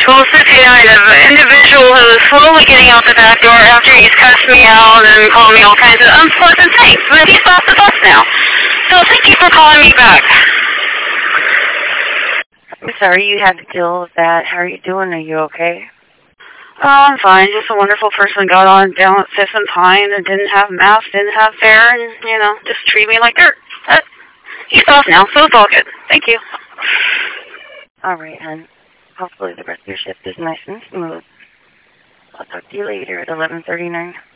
of individual who is slowly getting out the back door after he's cussed me out and called me all kinds of unpleasant things. But he's off the bus now. So thank you for calling me back. I'm sorry you had to deal with that. How are you doing? Are you okay? Oh, I'm fine. Just a wonderful person got on down at Fifth and Pine and didn't have math, didn't have fare, and, just treat me like dirt. He's off now, so it's all good. Thank you. All right, hon. Hopefully the rest of your shift is nice and smooth. I'll talk to you later at 11:39.